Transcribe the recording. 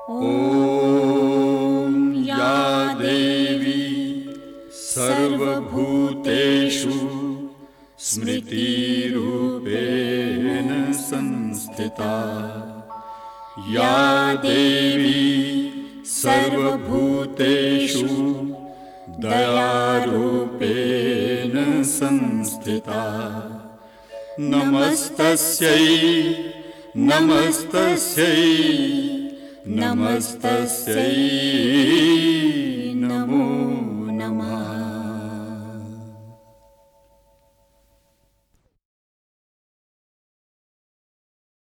ॐ या देवी सर्वभूतेषु स्मृतिरूपेण संस्थिता, या देवी सर्वभूतेषु दयारूपेण संस्थिता, नमस्तस्यै नमस्तस्यै नमस्तस्यै